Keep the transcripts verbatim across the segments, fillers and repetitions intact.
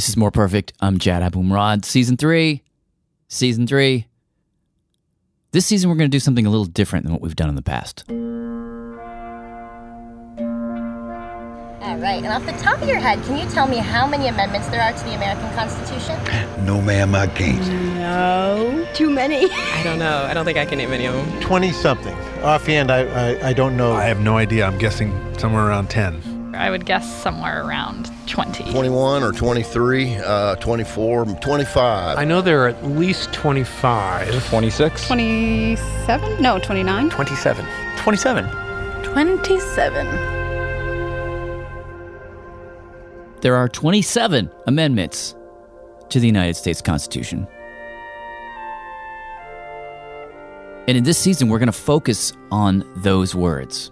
This is More Perfect. I'm Jad Abumrad. Season three. Season three. This season, we're going to do something a little different than what we've done in the past. All right, and off the top of your head, can you tell me how many amendments there are to the American Constitution? No, ma'am, I can't. No. Too many? I don't know. I don't think I can name any of them. twenty-something. Offhand, I, I, I don't know. I have no idea. I'm guessing somewhere around ten. I would guess somewhere around twenty. twenty-one or twenty-three, uh, twenty-four, twenty-five. I know there are at least twenty-five. twenty-six. twenty-seven? No, twenty-nine. twenty-seven. twenty-seven. twenty-seven. There are twenty-seven amendments to the United States Constitution. And in this season, we're going to focus on those words.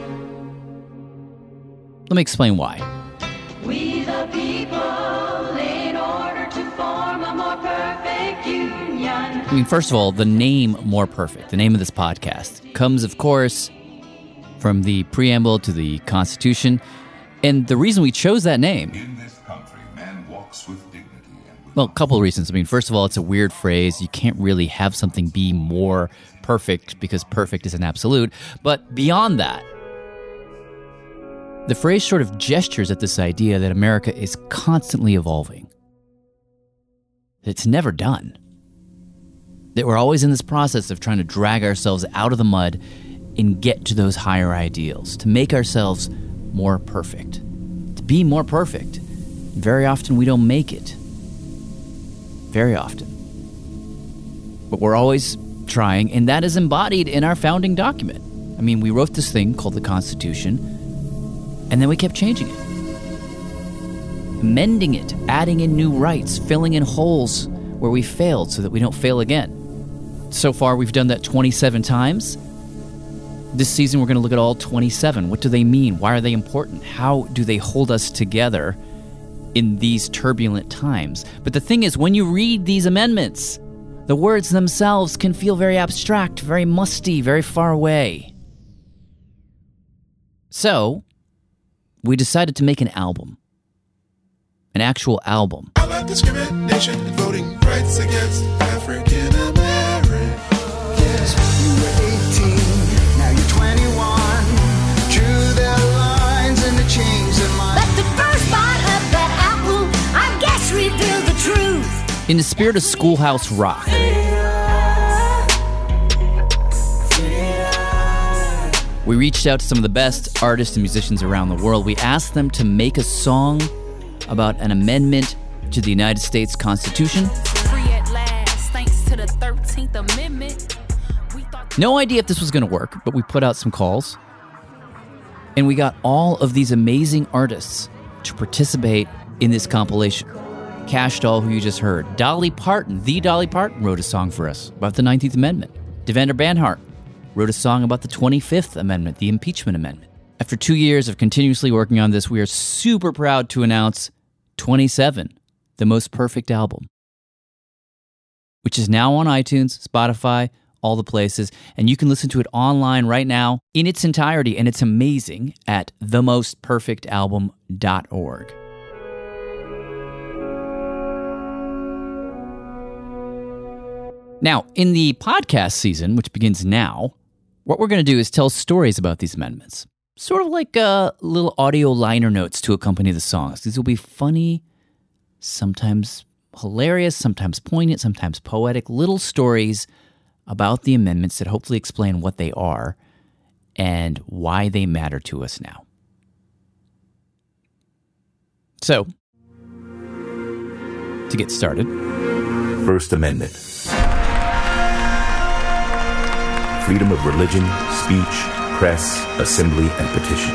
Let me explain why. We the people, in order to form a more perfect union. I mean, first of all, the name More Perfect, the name of this podcast, comes, of course, from the preamble to the Constitution. And the reason we chose that name... In this country, man walks with dignity and with well, a couple of reasons. I mean, first of all, it's a weird phrase. You can't really have something be more perfect because perfect is an absolute. But beyond that, the phrase sort of gestures at this idea that America is constantly evolving. That it's never done. That we're always in this process of trying to drag ourselves out of the mud and get to those higher ideals, to make ourselves more perfect, to be more perfect. Very often we don't make it. Very often. But we're always trying, and that is embodied in our founding document. I mean, we wrote this thing called the Constitution, and then we kept changing it. Amending it, adding in new rights, filling in holes where we failed so that we don't fail again. So far, we've done that twenty-seven times. This season, we're going to look at all twenty-seven. What do they mean? Why are they important? How do they hold us together in these turbulent times? But the thing is, when you read these amendments, the words themselves can feel very abstract, very musty, very far away. So, we decided to make an album. An actual album. How about discrimination and voting rights against African Americans? You were eighteen. Now you're twenty-one. Drew their lines and the chains in my... But the first bite of that apple, I guess, revealed the truth. In the spirit of Schoolhouse Rock, we reached out to some of the best artists and musicians around the world. We asked them to make a song about an amendment to the United States Constitution. Free at last, thanks to the thirteenth Amendment. No idea if this was going to work, but we put out some calls. And we got all of these amazing artists to participate in this compilation. Cash Doll, who you just heard. Dolly Parton, the Dolly Parton, wrote a song for us about the nineteenth Amendment. Devander Banhart wrote a song about the twenty-fifth Amendment, the Impeachment Amendment. After two years of continuously working on this, we are super proud to announce twenty-seven, the Most Perfect album, which is now on iTunes, Spotify, all the places, and you can listen to it online right now in its entirety, and it's amazing at the most perfect album dot org. Now, in the podcast season, which begins now, what we're going to do is tell stories about these amendments. Sort of like uh, little audio liner notes to accompany the songs. These will be funny, sometimes hilarious, sometimes poignant, sometimes poetic, little stories about the amendments that hopefully explain what they are and why they matter to us now. So, to get started. First Amendment. Freedom of religion, speech, press, assembly, and petition.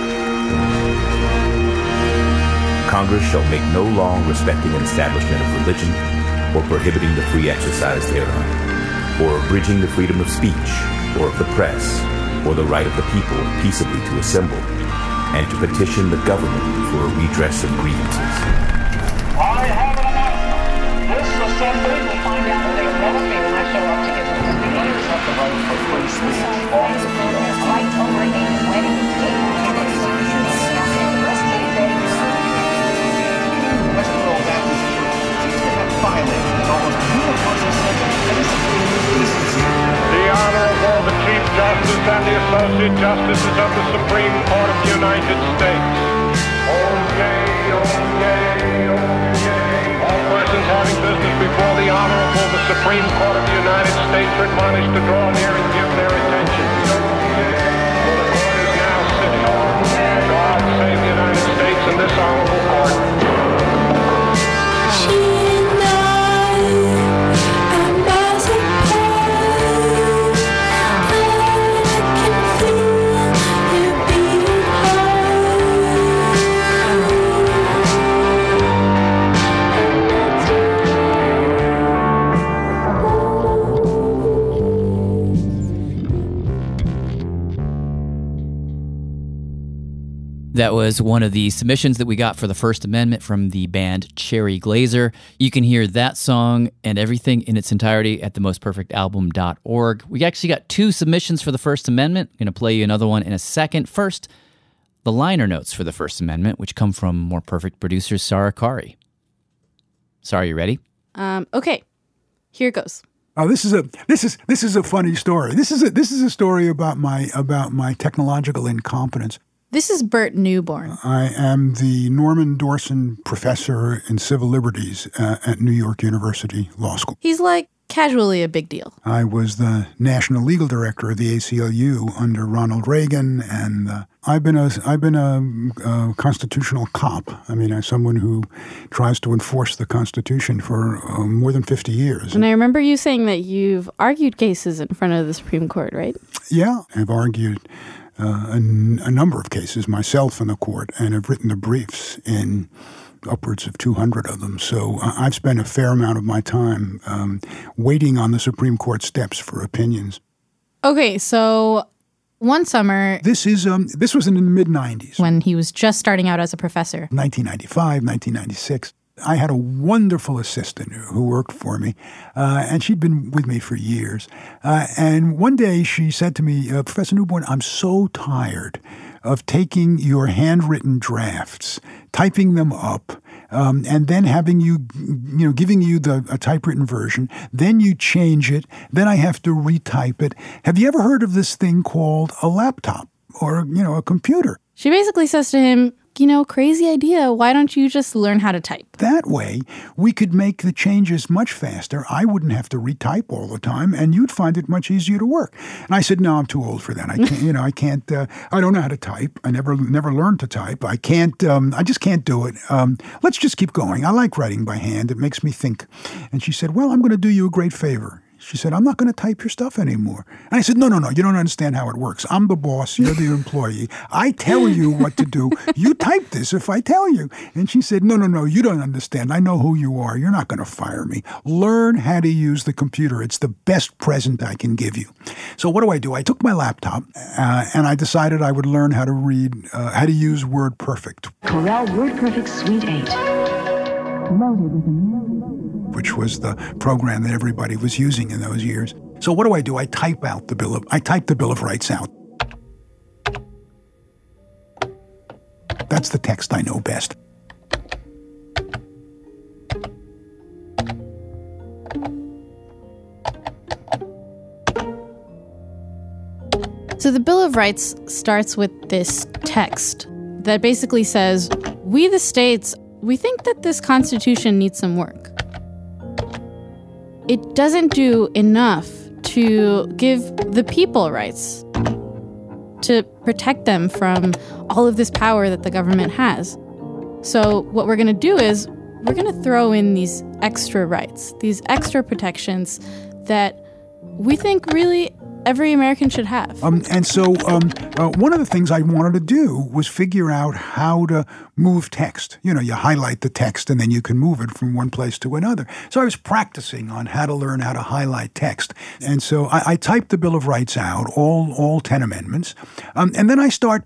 Congress shall make no law respecting an establishment of religion or prohibiting the free exercise thereof, or abridging the freedom of speech, or of the press, or the right of the people peaceably to assemble, and to petition the government for a redress of grievances. I have an announcement. This assembly will find out that they never me when I show up to give them the speech. Have the right for free speech on the field. Fight over a wedding cake and execution. Western Baptist Church Associate Justices of the Supreme Court of the United States. Okay, okay, okay. All persons having business before the Honorable, the Supreme Court of the United States are admonished to draw near and give their attention. For the court is now sitting. God save the United States and this honorable court. That was one of the submissions that we got for the First Amendment from the band Cherry Glazer. You can hear that song and everything in its entirety at the most perfect album dot org. We actually got two submissions for the First Amendment. I'm going to play you another one in a second. First, the liner notes for the First Amendment, which come from More Perfect producer Sarah Kari. Sarah, you ready? Um, okay, here it goes. Oh, this is a this is this is a funny story. This is a this is a story about my about my technological incompetence. This is Bert Newborn. I am the Norman Dorson Professor in Civil Liberties uh, at New York University Law School. He's like casually a big deal. I was the National Legal Director of the A C L U under Ronald Reagan, and uh, I've been a I've been a, a constitutional cop. I mean, I'm someone who tries to enforce the Constitution for uh, more than fifty years. And I remember you saying that you've argued cases in front of the Supreme Court, right? Yeah, I've argued Uh, a, n- a number of cases myself in the court, and have written the briefs in upwards of two hundred of them. So uh, I've spent a fair amount of my time um, waiting on the Supreme Court steps for opinions. Okay, so one summer... This is um, this was in the mid nineties. When he was just starting out as a professor. nineteen ninety-five, nineteen ninety-six. I had a wonderful assistant who worked for me, uh, and she'd been with me for years. Uh, and one day she said to me, uh, Professor Newborn, I'm so tired of taking your handwritten drafts, typing them up, um, and then having you, you know, giving you the a typewritten version. Then you change it. Then I have to retype it. Have you ever heard of this thing called a laptop or, you know, a computer? She basically says to him, you know, crazy idea. Why don't you just learn how to type? That way, we could make the changes much faster. I wouldn't have to retype all the time, and you'd find it much easier to work. And I said, no, I'm too old for that. I can't, you know, I can't, uh, I don't know how to type. I never, never learned to type. I can't, um, I just can't do it. Um, let's just keep going. I like writing by hand. It makes me think. And she said, well, I'm going to do you a great favor. She said, I'm not going to type your stuff anymore. And I said, no, no, no, you don't understand how it works. I'm the boss. You're the employee. I tell you what to do. You type this if I tell you. And she said, no, no, no, you don't understand. I know who you are. You're not going to fire me. Learn how to use the computer. It's the best present I can give you. So what do I do? I took my laptop uh, and I decided I would learn how to read, uh, how to use WordPerfect. Corel WordPerfect Suite eight. Loaded with a which was the program that everybody was using in those years. So what do I do? I type out the bill of I type the Bill of Rights out. That's the text I know best. So the Bill of Rights starts with this text that basically says, we the states, we think that this Constitution needs some work. It doesn't do enough to give the people rights, to protect them from all of this power that the government has. So what we're going to do is we're going to throw in these extra rights, these extra protections that we think really every American should have. Um, and so um, uh, one of the things I wanted to do was figure out how to move text. You know, you highlight the text and then you can move it from one place to another. So I was practicing on how to learn how to highlight text. And so I, I typed the Bill of Rights out, all, all ten amendments, um, and then I start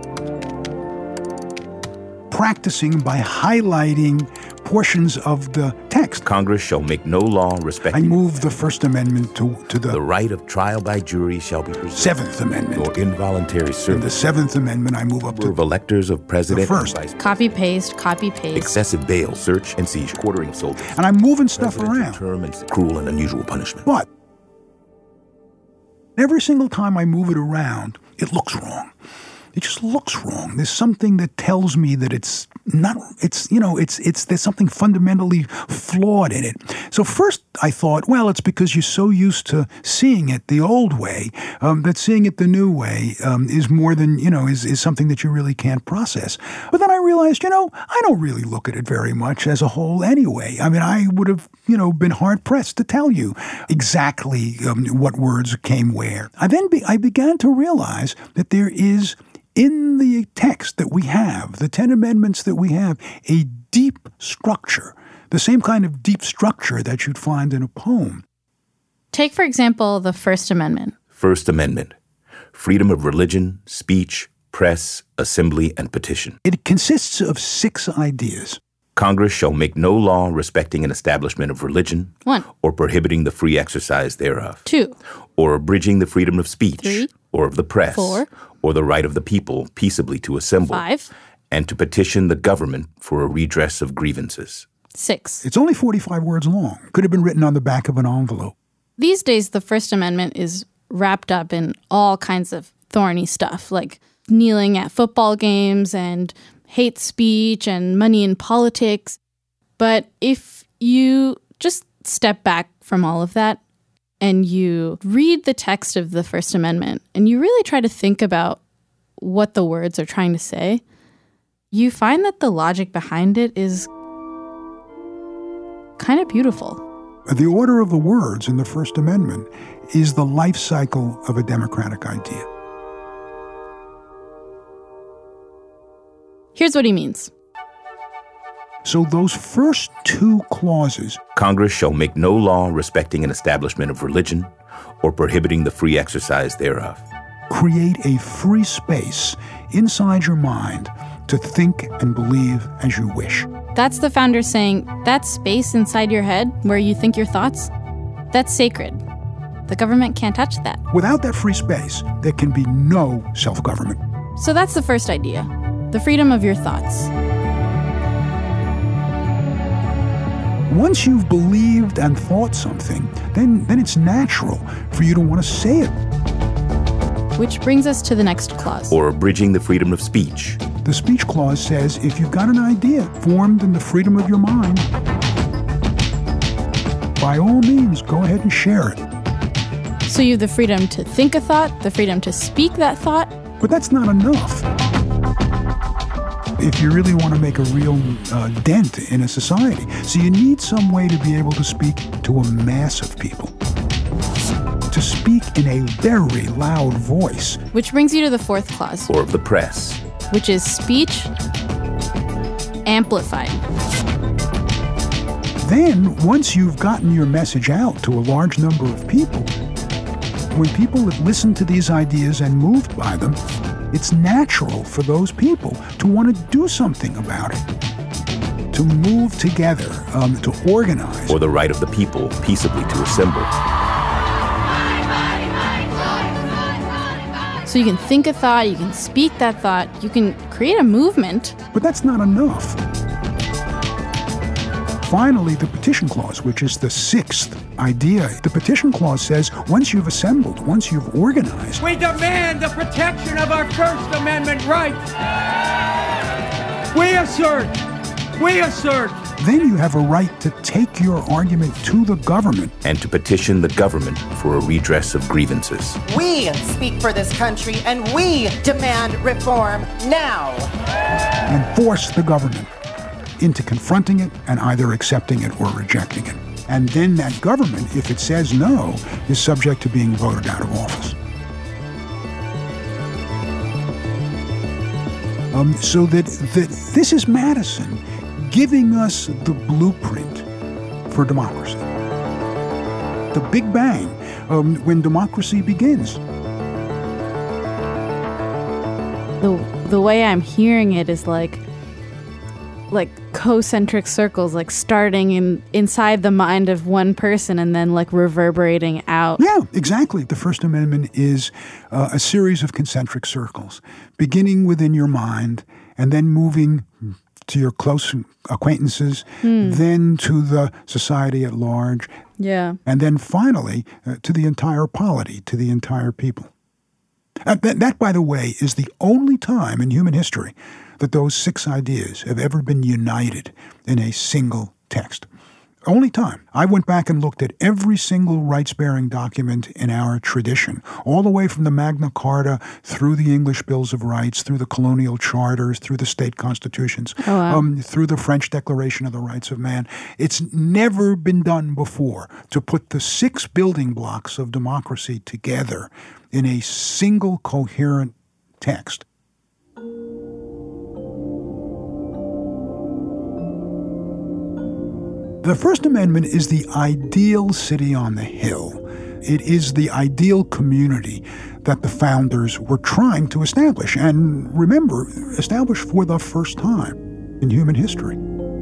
practicing by highlighting portions of the text. Congress shall make no law respecting... I moved the First Amendment to, to the... The right of trial by jury shall be preserved. Seventh Amendment. Or involuntary service. In the Seventh Amendment, I move up to... Of electors of president... The first. And copy, paste, copy, paste. Excessive bail, search, and seizure, quartering soldiers. And I'm moving stuff around. Term and cruel and unusual punishment. But every single time I move it around, it looks wrong. It just looks wrong. There's something that tells me that it's not, it's, you know, it's, it's, there's something fundamentally flawed in it. So first I thought, well, it's because you're so used to seeing it the old way, um, that seeing it the new way um, is more than, you know, is, is something that you really can't process. But then I realized, you know, I don't really look at it very much as a whole anyway. I mean, I would have, you know, been hard-pressed to tell you exactly um, what words came where. I then be, I began to realize that there is, in the text that we have, the Ten Amendments that we have, a deep structure, the same kind of deep structure that you'd find in a poem. Take, for example, the First Amendment. First Amendment. Freedom of religion, speech, press, assembly, and petition. It consists of six ideas. Congress shall make no law respecting an establishment of religion. One. Or prohibiting the free exercise thereof. Two. Or abridging the freedom of speech. Three. Or of the press. Four. Or the right of the people peaceably to assemble. Five. And to petition the government for a redress of grievances. Six. It's only forty-five words long. Could have been written on the back of an envelope. These days, the First Amendment is wrapped up in all kinds of thorny stuff, like kneeling at football games and hate speech and money in politics. But if you just step back from all of that and you read the text of the First Amendment and you really try to think about what the words are trying to say, you find that the logic behind it is kind of beautiful. The order of the words in the First Amendment is the life cycle of a democratic idea. Here's what he means. So those first two clauses, Congress shall make no law respecting an establishment of religion or prohibiting the free exercise thereof, create a free space inside your mind to think and believe as you wish. That's the founders saying that space inside your head where you think your thoughts, that's sacred. The government can't touch that. Without that free space, there can be no self-government. So that's the first idea, the freedom of your thoughts. Once you've believed and thought something, then, then it's natural for you to want to say it. Which brings us to the next clause. Or abridging the freedom of speech. The speech clause says if you've got an idea formed in the freedom of your mind, by all means, go ahead and share it. So you have the freedom to think a thought, the freedom to speak that thought. But that's not enough. If you really want to make a real uh, dent in a society. So you need some way to be able to speak to a mass of people. To speak in a very loud voice. Which brings you to the fourth clause. Or of the press. Which is speech amplified. Then, once you've gotten your message out to a large number of people, when people have listened to these ideas and moved by them, it's natural for those people to want to do something about it, to move together, um, to organize. Or the right of the people peaceably to assemble. So you can think a thought, you can speak that thought, you can create a movement. But that's not enough. Finally, the petition clause, which is the sixth idea. The petition clause says once you've assembled, once you've organized, we demand the protection of our First Amendment rights. We assert, we assert. Then you have a right to take your argument to the government. And to petition the government for a redress of grievances. We speak for this country and we demand reform now. And force the government into confronting it and either accepting it or rejecting it. And then that government, if it says no, is subject to being voted out of office. Um, so that, that this is Madison giving us the blueprint for democracy. The Big Bang, um, when democracy begins. The, the way I'm hearing it is like like concentric circles, like starting in inside the mind of one person and then like reverberating out. Yeah, exactly. The First Amendment is uh, a series of concentric circles, beginning within your mind and then moving to your close acquaintances, Hmm. then to the society at large, Yeah. and then finally uh, to the entire polity, to the entire people. Uh, that, that, by the way, is the only time in human history that those six ideas have ever been united in a single text. Only time. I went back and looked at every single rights-bearing document in our tradition, all the way from the Magna Carta through the English Bills of Rights, through the colonial charters, through the state constitutions, oh, wow. um, through the French Declaration of the Rights of Man. It's never been done before to put the six building blocks of democracy together in a single coherent text. The First Amendment is the ideal city on the hill. It is the ideal community that the founders were trying to establish, and remember, establish for the first time in human history.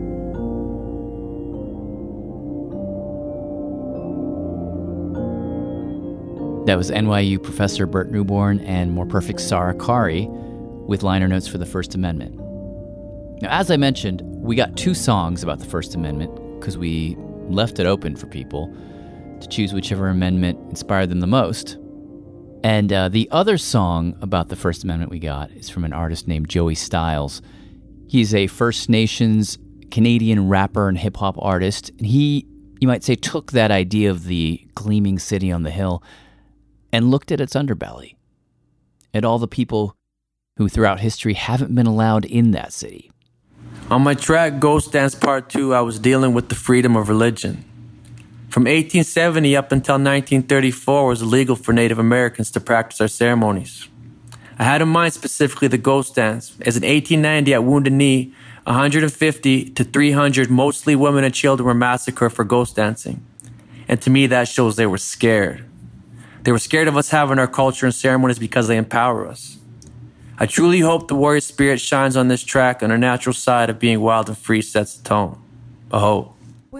That was N Y U professor Burt Newborn and More Perfect Sarah Qari with liner notes for the First Amendment. Now, as I mentioned, we got two songs about the First Amendment because we left it open for people to choose whichever amendment inspired them the most. And uh, the other song about the First Amendment we got is from an artist named Joey Styles. He's a First Nations Canadian rapper and hip-hop artist, and he, you might say, took that idea of the gleaming city on the hill and looked at its underbelly, at all the people who throughout history haven't been allowed in that city. On my track, Ghost Dance Part two, I was dealing with the freedom of religion. From eighteen seventy up until nineteen thirty-four, it was illegal for Native Americans to practice our ceremonies. I had in mind specifically the ghost dance, as in eighteen ninety at Wounded Knee, one hundred fifty to three hundred, mostly women and children, were massacred for ghost dancing. And to me, that shows they were scared. They were scared of us having our culture and ceremonies because they empower us. I truly hope the warrior spirit shines on this track, and our natural side of being wild and free sets the tone. Aho.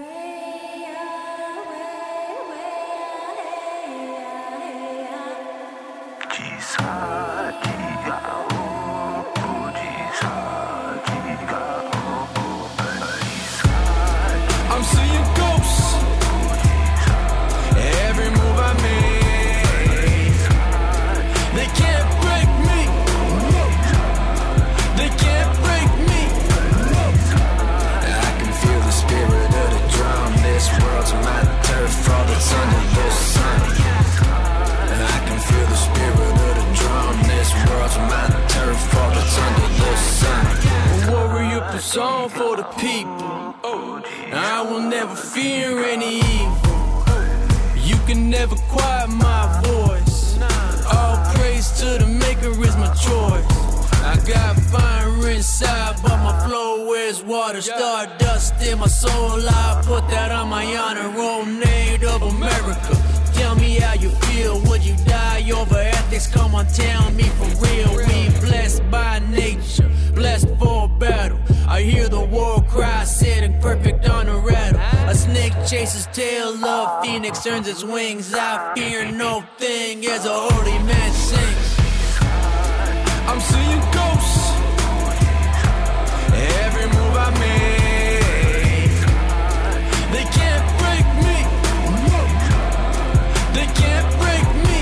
I'm seeing ghosts. Every move I make, they can't break me. They can't break me. I can feel the spirit of the drum. This world's my turf, all that's under the sun. I can feel the spirit of the drum. This world's my turf, all that's under the sun. A warrior persona for the people. I will never fear any evil. You can never quiet my voice. All praise to the maker is my choice. I got fire inside, but my flow is water. Stardust in my soul, I put that on my honor. Roll Native America. Tell me how you feel. Would you die over ethics? Come on, tell me for real. We blessed by nature, blessed for battle. I hear the war cry sitting perfect on a rattle. A snake chases tail of phoenix turns its wings. I fear no thing as a holy man sings. I'm seeing ghosts. Every move I make, they can't break me. They can't break me.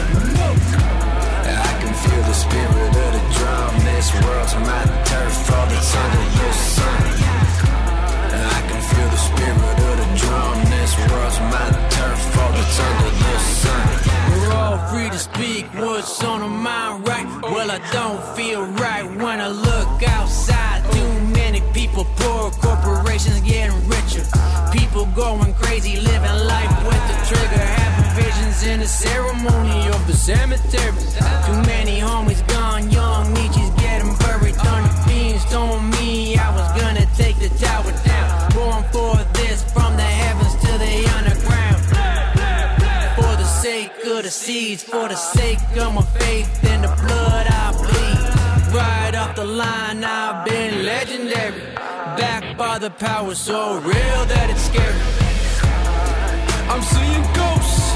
I can feel the spirit of the drum. This world's my turf, all that's under the sun. I can feel the spirit of the drum. This world's my turf, all that's under the sun. We're all free to speak what's on our mind, right? Well, I don't feel right when I look outside. Too many people poor, corporations getting richer. People going crazy, living life with the trigger. Having visions in the ceremony of the cemetery. Too many homies gone young, Nietzsche's getting buried. Thunder beams told me I was gonna take the tower down. Born for this, from the heavens to the underground. For the sake of the seeds, for the sake of my faith in the blood I bleed. Right off the line, I've been legendary. Backed by the power so real that it's scary. I'm seeing ghosts.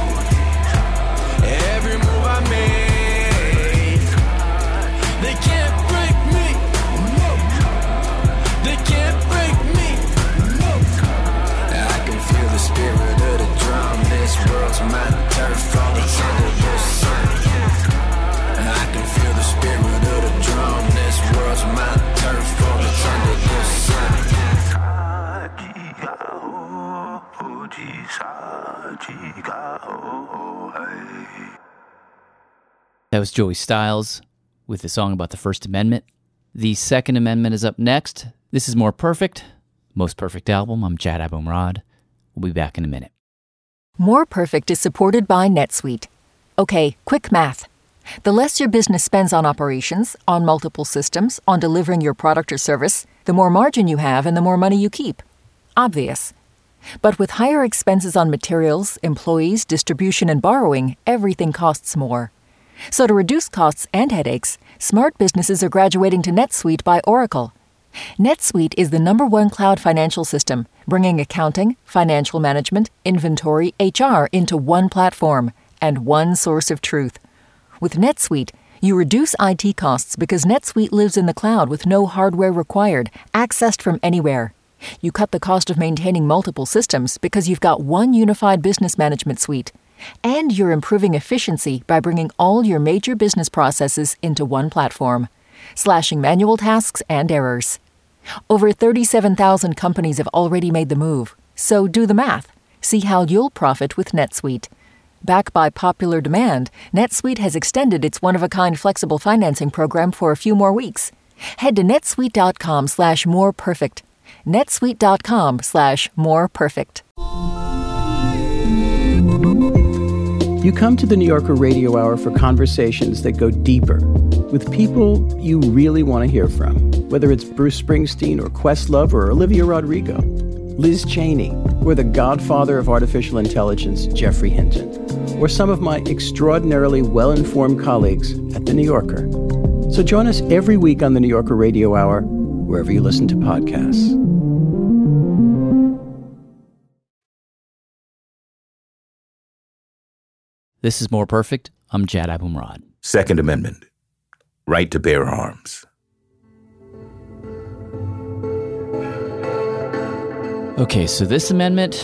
Every move I make, they can't break me. They can't break me. I can feel the spirit of the drum. This world's my turf, all that's under the sun. That was Joey Styles with the song about the First Amendment. The Second Amendment is up next. This is More Perfect, Most Perfect Album. I'm Jad Abumrad. We'll be back in a minute. More Perfect is supported by NetSuite. Okay, quick math. The less your business spends on operations, on multiple systems, on delivering your product or service, the more margin you have and the more money you keep. Obvious. But with higher expenses on materials, employees, distribution, and borrowing, everything costs more. So to reduce costs and headaches, smart businesses are graduating to NetSuite by Oracle. NetSuite is the number one cloud financial system, bringing accounting, financial management, inventory, H R into one platform and one source of truth. With NetSuite, you reduce I T costs because NetSuite lives in the cloud with no hardware required, accessed from anywhere. You cut the cost of maintaining multiple systems because you've got one unified business management suite. And you're improving efficiency by bringing all your major business processes into one platform, slashing manual tasks and errors. Over thirty-seven thousand companies have already made the move, so do the math. See how you'll profit with NetSuite. Backed by popular demand, NetSuite has extended its one-of-a-kind flexible financing program for a few more weeks. Head to netsuite.com slash more perfect. netsuite.com slash more perfect. You come to the New Yorker Radio Hour for conversations that go deeper with people you really want to hear from, whether it's Bruce Springsteen or Questlove or Olivia Rodrigo, Liz Cheney, or the godfather of artificial intelligence, Jeffrey Hinton, or some of my extraordinarily well-informed colleagues at The New Yorker. So join us every week on the New Yorker Radio Hour, wherever you listen to podcasts. This is More Perfect. I'm Jad Abumrad. Second Amendment. Right to bear arms. Okay, so this amendment,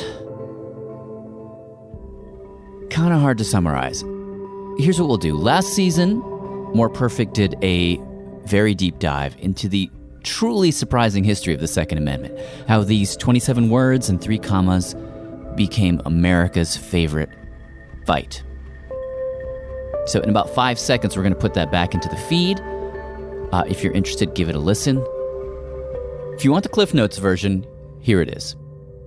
kind of hard to summarize. Here's what we'll do. Last season, More Perfect did a very deep dive into the truly surprising history of the Second Amendment, how these twenty-seven words and three commas became America's favorite fight. So in about five seconds, we're going to put that back into the feed. Uh, if you're interested, give it a listen. If you want the Cliff Notes version, here it is.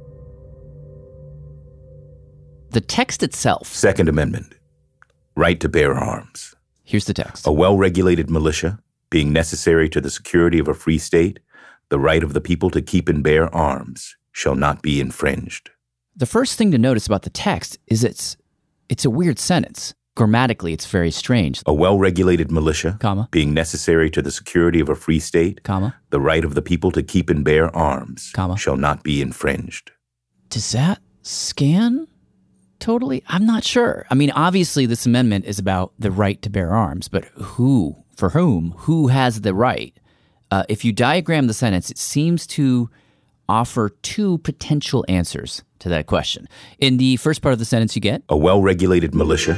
The text itself. Second Amendment. Right to bear arms. Here's the text. A well-regulated militia, being necessary to the security of a free state, the right of the people to keep and bear arms shall not be infringed. The first thing to notice about the text is it's it's a weird sentence. Grammatically, it's very strange. A well-regulated militia, comma, being necessary to the security of a free state, comma, the right of the people to keep and bear arms, comma, shall not be infringed. Does that scan totally? I'm not sure. I mean, obviously, this amendment is about the right to bear arms, but who, for whom, who has the right? Uh, if you diagram the sentence, it seems to offer two potential answers to that question. In the first part of the sentence, you get a well-regulated militia.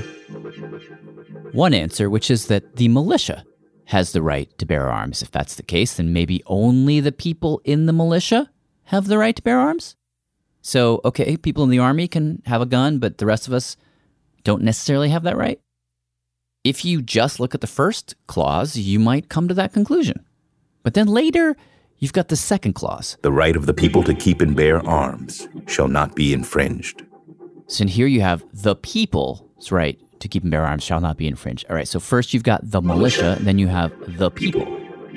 One answer, which is that the militia has the right to bear arms. If that's the case, then maybe only the people in the militia have the right to bear arms. So, okay, people in the army can have a gun, but the rest of us don't necessarily have that right. If you just look at the first clause, you might come to that conclusion. But then later, you've got the second clause. The right of the people to keep and bear arms shall not be infringed. So in here you have the people's right to keep and bear arms shall not be infringed. All right, so first you've got the militia, then you have the people.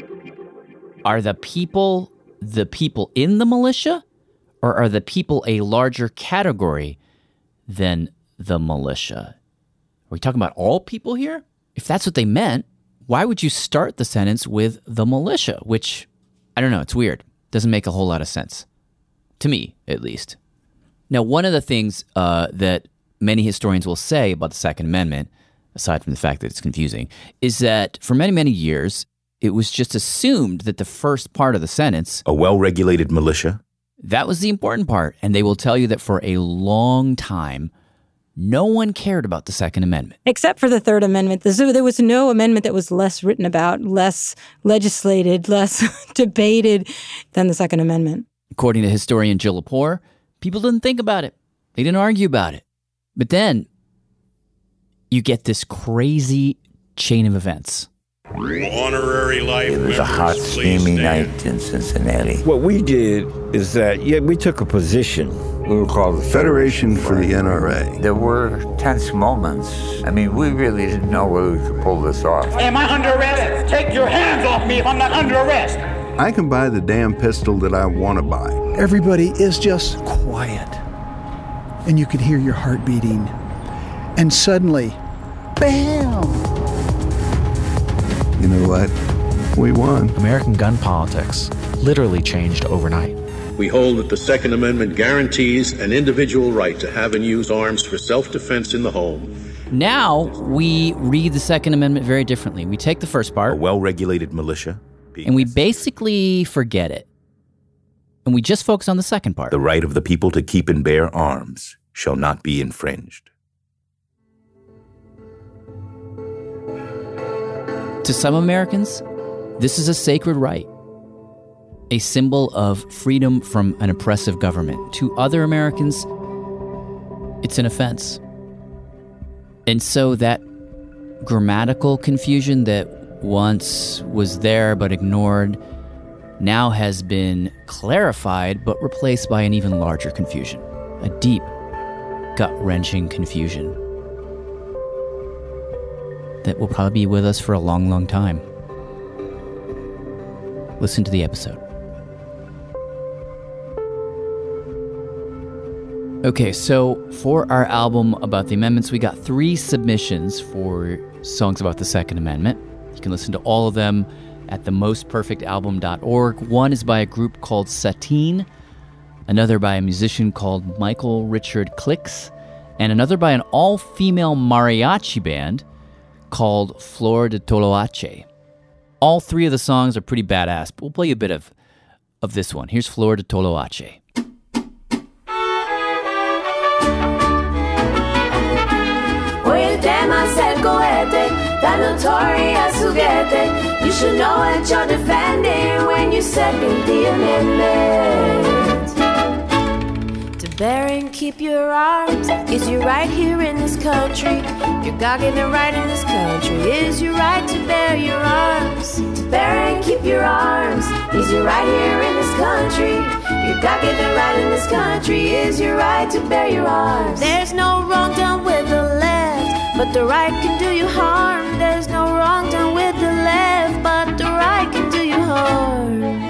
Are the people the people in the militia, or are the people a larger category than the militia? Are we talking about all people here? If that's what they meant, why would you start the sentence with the militia, which, I don't know, it's weird. Doesn't make a whole lot of sense. To me, at least. Now, one of the things uh, that many historians will say about the Second Amendment, aside from the fact that it's confusing, is that for many, many years, it was just assumed that the first part of the sentence, a well-regulated militia, that was the important part. And they will tell you that for a long time, no one cared about the Second Amendment. Except for the Third Amendment. There was no amendment that was less written about, less legislated, less debated than the Second Amendment. According to historian Jill Lepore, people didn't think about it. They didn't argue about it. But then you get this crazy chain of events. Honorary life It was a hot, steamy night in Cincinnati. What we did is that, yeah, we took a position. We were called the Federation for the N R A. There were tense moments. I mean, we really didn't know whether we could pull this off. Am I under arrest? Take your hands off me if I'm not under arrest. I can buy the damn pistol that I want to buy. Everybody is just quiet. And you could hear your heart beating. And suddenly, bam! You know what? We won. American gun politics literally changed overnight. We hold that the Second Amendment guarantees an individual right to have and use arms for self-defense in the home. Now we read the Second Amendment very differently. We take the first part, A well-regulated militia, and we basically forget it. And we just focus on the second part. The right of the people to keep and bear arms shall not be infringed. To some Americans, this is a sacred right, a symbol of freedom from an oppressive government. To other Americans, it's an offense. And so that grammatical confusion that once was there but ignored now has been clarified but replaced by an even larger confusion, a deep, gut-wrenching confusion that will probably be with us for a long, long time. Listen to the episode. Okay, so for our album about the amendments, we got three submissions for songs about the Second Amendment. You can listen to all of them at the most perfect album dot org. One is by a group called Satine, another by a musician called Michael Richard Clicks, and another by an all-female mariachi band called Flor de Toloache. All three of the songs are pretty badass, but we'll play you a bit of, of this one. Here's Flor de Toloache. Oye, temas el cohete, that notorious juguete. You should know what you're defending when you second the amendment. To bear and keep your arms is your right here in this country. Your God-given right in this country is your right to bear your arms. To bear and keep your arms is your right here in this country. Your God-given right in this country is your right to bear your arms. There's no wrong done with the left, but the right can do you harm. There's no wrong done with the left, but the right can do you harm.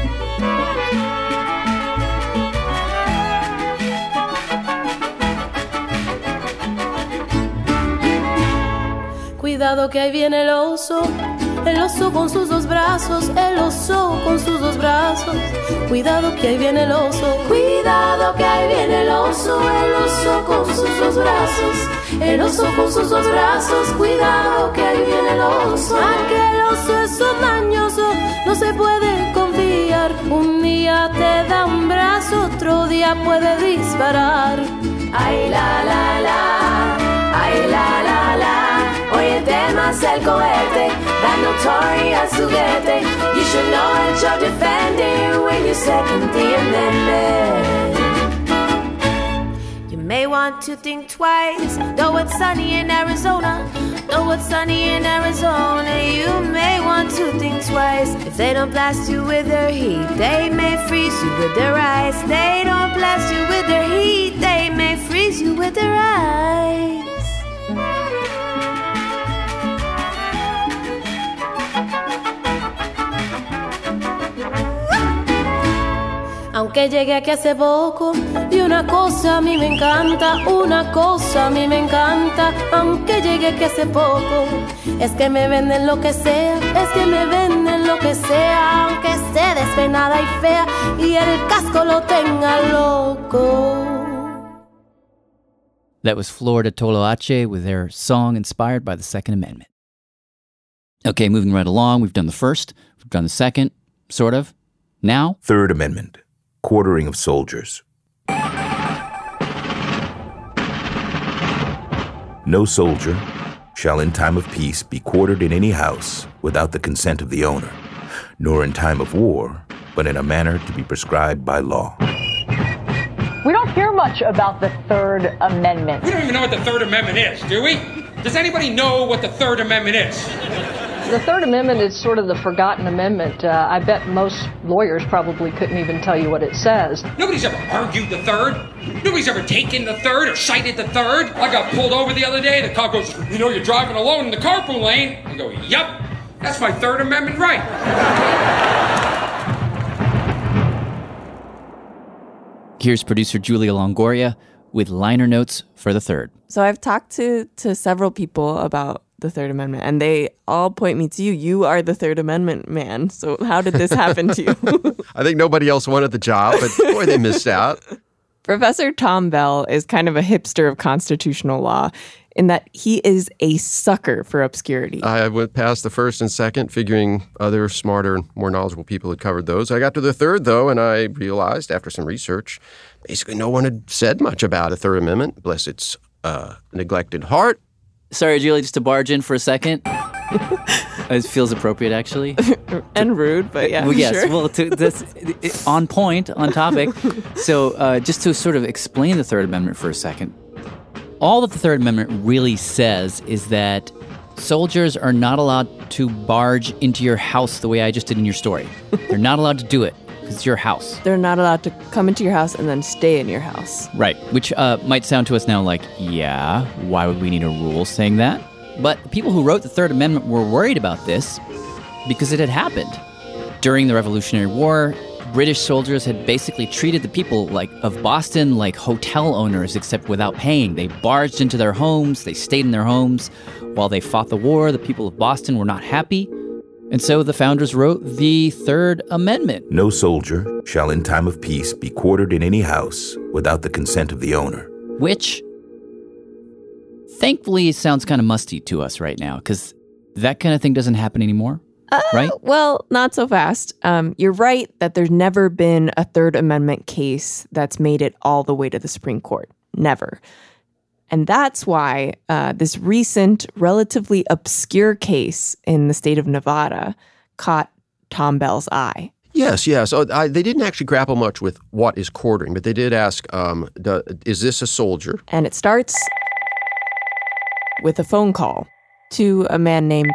Cuidado que ahí viene el oso, el oso con sus dos brazos, el oso con sus dos brazos. Cuidado que ahí viene el oso, cuidado que ahí viene el oso, el oso con sus dos brazos, el oso con sus dos brazos. Cuidado que ahí viene el oso. Aquel oso es un dañoso, no se puede confiar. Un día te da un brazo, otro día puede disparar. Ay la la la, ay la la la. Oye, temas el cohete, that notorious juguete. You should know what you're defending when you second the amendment. You may want to think twice, though it's sunny in Arizona, though it's sunny in Arizona. You may want to think twice. If they don't blast you with their heat, they may freeze you with their ice. They don't blast you with their heat, they may freeze you with their ice. Aunque llegué aquí hace poco, y una cosa a mí me encanta, una cosa a mí me encanta. Aunque llegué aquí hace poco, es que me venden lo que sea, es que me venden lo que sea. Aunque esté despeinada y fea, y el casco lo tenga loco. That was Flor de Toloache with their song inspired by the Second Amendment. Okay, moving right along, we've done the first, we've done the second, sort of. Now? Third Amendment. Quartering of soldiers. No soldier shall in time of peace be quartered in any house without the consent of the owner, nor in time of war, but in a manner to be prescribed by law. We don't hear much about the Third Amendment. We don't even know what the Third Amendment is, do we? Does anybody know what the Third Amendment is? The Third Amendment is sort of the forgotten amendment. Uh, I bet most lawyers probably couldn't even tell you what it says. Nobody's ever argued the Third. Nobody's ever taken the Third or cited the Third. I got pulled over the other day. The cop goes, you know, you're driving alone in the carpool lane. I go, yup, that's my Third Amendment right. Here's producer Julia Longoria with liner notes for the Third. So I've talked to, to several people about the Third Amendment, and they all point me to you. You are the Third Amendment man. So how did this happen to you? I think nobody else wanted the job, but boy, they missed out. Professor Tom Bell is kind of a hipster of constitutional law in that he is a sucker for obscurity. I went past the first and second, figuring other smarter, more knowledgeable people had covered those. I got to the third, though, and I realized after some research, basically no one had said much about a Third Amendment, bless its uh, neglected heart. Sorry, Julie, just to barge in for a second. It feels appropriate, actually. And rude, but yeah, well, yes, sure. well, to, this, it, on point, on topic. So uh, just to sort of explain the Third Amendment for a second, all that the Third Amendment really says is that soldiers are not allowed to barge into your house the way I just did in your story. They're not allowed to do it because it's your house. They're not allowed to come into your house and then stay in your house. Right, which uh, might sound to us now like, yeah, why would we need a rule saying that? But the people who wrote the Third Amendment were worried about this because it had happened. During the Revolutionary War, British soldiers had basically treated the people like of Boston like hotel owners, except without paying. They barged into their homes, they stayed in their homes. While they fought the war, the people of Boston were not happy. And so the founders wrote the Third Amendment. No soldier shall in time of peace be quartered in any house without the consent of the owner. Which, thankfully, sounds kind of musty to us right now, because that kind of thing doesn't happen anymore. Uh, right? Well, not so fast. Um, you're right that there's never been a Third Amendment case that's made it all the way to the Supreme Court. Never. And that's why uh, this recent, relatively obscure case in the state of Nevada caught Tom Bell's eye. Yes, yes. Oh, I, they didn't actually grapple much with what is quartering, but they did ask, um, the, is this a soldier? And it starts with a phone call to a man named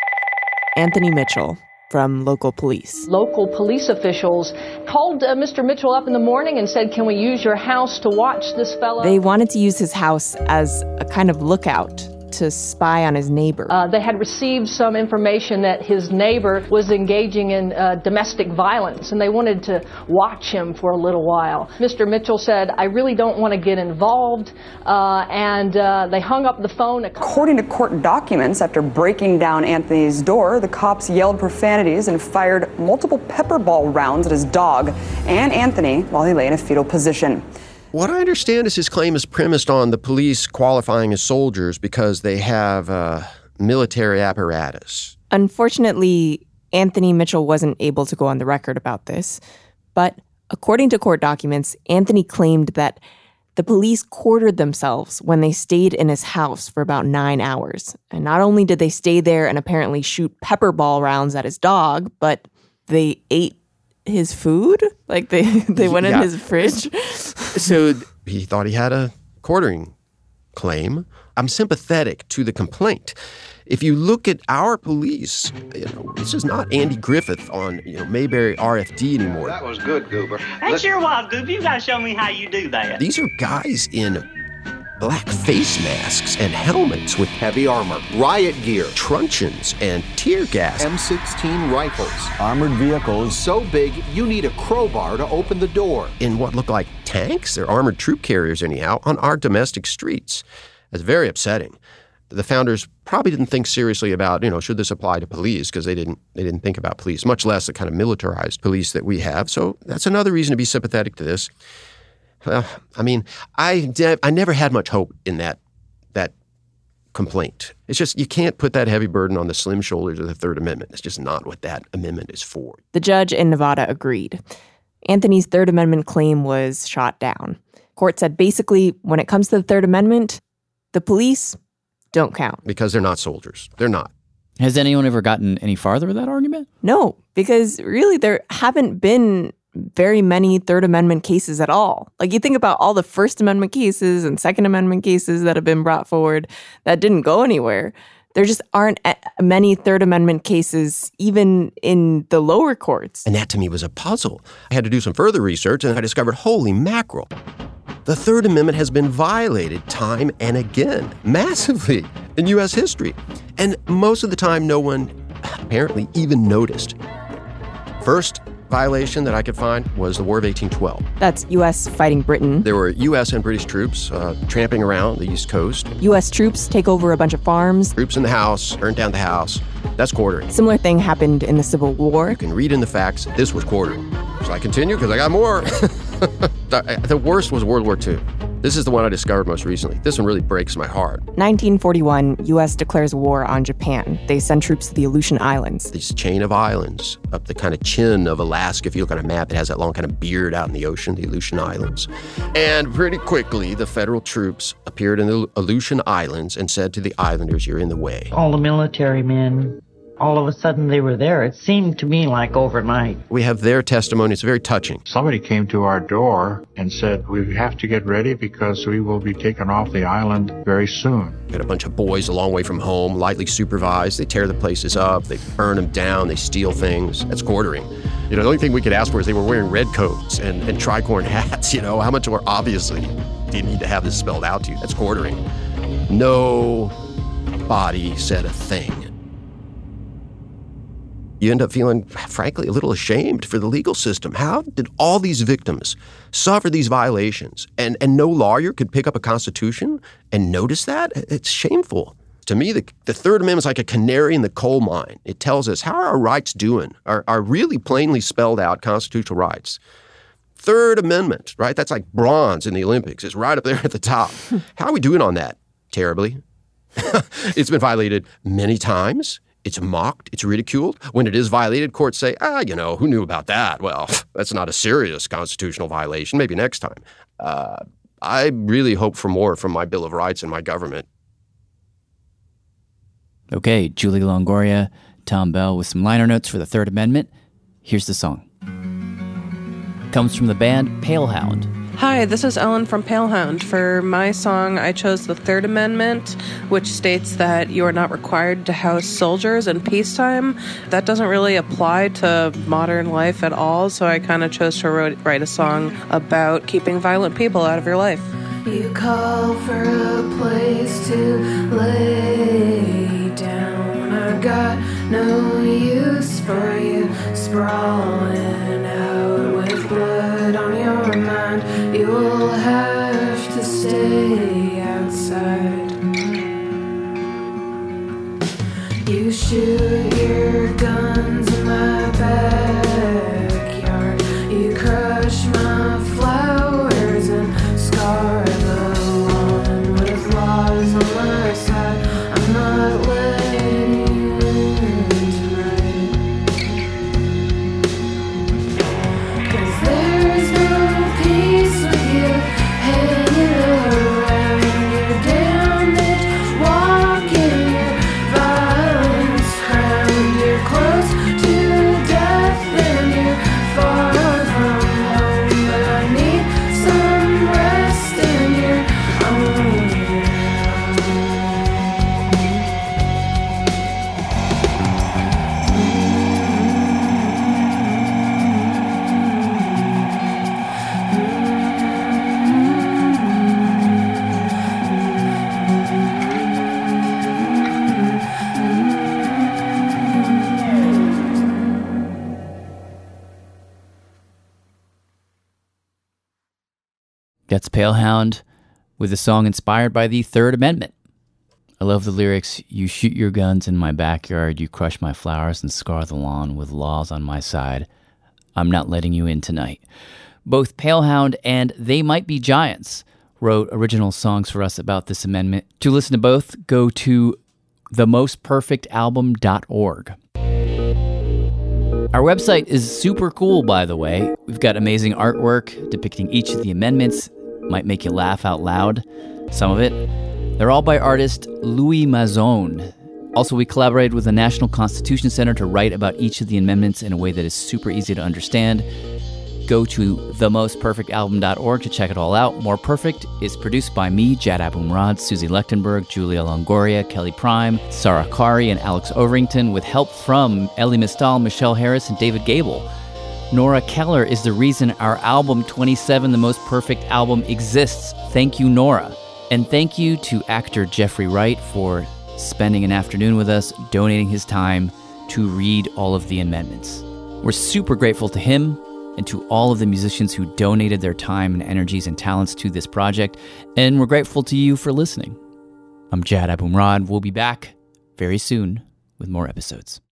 Anthony Mitchell from local police. Local police officials called uh, Mister Mitchell up in the morning and said, can we use your house to watch this fellow? They wanted to use his house as a kind of lookout to spy on his neighbor. Uh, they had received some information that his neighbor was engaging in uh, domestic violence, and they wanted to watch him for a little while. Mister Mitchell said, I really don't want to get involved, uh, and uh, they hung up the phone. According to court documents, after breaking down Anthony's door, the cops yelled profanities and fired multiple pepper ball rounds at his dog and Anthony while he lay in a fetal position. What I understand is his claim is premised on the police qualifying as soldiers because they have uh, military apparatus. Unfortunately, Anthony Mitchell wasn't able to go on the record about this. But according to court documents, Anthony claimed that the police quartered themselves when they stayed in his house for about nine hours. And not only did they stay there and apparently shoot pepper ball rounds at his dog, but they ate his food? Like they, they went yeah. in his fridge? So he thought he had a quartering claim. I'm sympathetic to the complaint. If you look at our police, you know, this is not Andy Griffith on you know Mayberry R F D anymore. That was good, Goober. That sure was, Goober. You gotta show me how you do that. These are guys in black face masks and helmets with heavy armor, riot gear, truncheons, and tear gas. M sixteen rifles. Armored vehicles. So big, you need a crowbar to open the door. In what look like tanks, they're armored troop carriers anyhow, on our domestic streets. That's very upsetting. The founders probably didn't think seriously about, you know, should this apply to police, because they didn't they didn't think about police, much less the kind of militarized police that we have. So that's another reason to be sympathetic to this. Well, I mean, I, de- I never had much hope in that that complaint. It's just you can't put that heavy burden on the slim shoulders of the Third Amendment. It's just not what that amendment is for. The judge in Nevada agreed. Anthony's Third Amendment claim was shot down. Court said basically, when it comes to the Third Amendment, the police don't count. Because they're not soldiers. They're not. Has anyone ever gotten any farther with that argument? No, because really there haven't been very many Third Amendment cases at all. Like, you think about all the First Amendment cases and Second Amendment cases that have been brought forward that didn't go anywhere. There just aren't many Third Amendment cases, even in the lower courts. And that to me was a puzzle. I had to do some further research, and I discovered, holy mackerel, the Third Amendment has been violated time and again, massively, in U S history. And most of the time, no one apparently even noticed. First violation that I could find was the War of eighteen twelve. That's U S fighting Britain. There were U S and British troops uh, tramping around the East Coast. U S troops take over a bunch of farms. Troops in the house, burnt down the house. That's quartering. Similar thing happened in the Civil War. You can read in the facts, this was quartering. Shall I continue? Because I got more. The worst was World War Two. This is the one I discovered most recently. This one really breaks my heart. nineteen forty-one, U S declares war on Japan. They send troops to the Aleutian Islands. This chain of islands up the kind of chin of Alaska. If you look on a map, it has that long kind of beard out in the ocean, the Aleutian Islands. And pretty quickly, the federal troops appeared in the Aleutian Islands and said to the islanders, you're in the way. All the military men, all of a sudden they were there. It seemed to me like overnight. We have their testimony. It's very touching. Somebody came to our door and said, we have to get ready because we will be taken off the island very soon. Got a bunch of boys a long way from home, lightly supervised. They tear the places up. They burn them down. They steal things. That's quartering. You know, the only thing we could ask for is they were wearing red coats and, and tricorn hats. You know, how much more obviously do you need to have this spelled out to you? That's quartering. Nobody said a thing. You end up feeling, frankly, a little ashamed for the legal system. How did all these victims suffer these violations and, and no lawyer could pick up a constitution and notice that? It's shameful. To me, the, the Third Amendment is like a canary in the coal mine. It tells us how are our rights doing, our, our really plainly spelled out constitutional rights. Third Amendment, right? That's like bronze in the Olympics. It's right up there at the top. How are we doing on that? Terribly. It's been violated many times. It's mocked, it's ridiculed. When it is violated, courts say, ah, you know, who knew about that? Well, that's not a serious constitutional violation. Maybe next time. Uh, I really hope for more from my Bill of Rights and my government. Okay, Julie Longoria, Tom Bell with some liner notes for the Third Amendment. Here's the song. Comes from the band Palehound. Hi, this is Ellen from Palehound. For my song, I chose the Third Amendment, which states that you are not required to house soldiers in peacetime. That doesn't really apply to modern life at all, so I kind of chose to write a song about keeping violent people out of your life. You call for a place to lay down. I got no use for you sprawling out with blood on your mind. You will have to stay outside. You shoot your guns in my backyard. You crush my flowers and scar the lawn. With laws on my side, I'm not letting you in tonight. 'Cause there's no peace with you hanging around. You're damaged, walking your violence crown. You're close to death and you're far from home. But I need some rest in your own That's Palehound with a song inspired by the Third Amendment. I love the lyrics. You shoot your guns in my backyard. You crush my flowers and scar the lawn with laws on my side. I'm not letting you in tonight. Both Palehound and They Might Be Giants wrote original songs for us about this amendment. To listen to both, go to the most perfect album dot org. Our website is super cool, by the way. We've got amazing artwork depicting each of the amendments. Might make you laugh out loud, some of it. They're all by artist Louis Mazon. Also, we collaborated with the National Constitution Center to write about each of the amendments in a way that is super easy to understand. Go to the most perfect album dot org to check it all out. More Perfect is produced by me, Jad Abumrad, Susie Lechtenberg, Julia Longoria, Kelly Prime, Sarah Kari, and Alex Overington, with help from Ellie Mistal, Michelle Harris, and David Gable. Nora Keller is the reason our album twenty-seven, The Most Perfect Album, exists. Thank you, Nora. And thank you to actor Jeffrey Wright for spending an afternoon with us, donating his time to read all of the amendments. We're super grateful to him and to all of the musicians who donated their time and energies and talents to this project, and we're grateful to you for listening. I'm Jad Abumrad. We'll be back very soon with more episodes.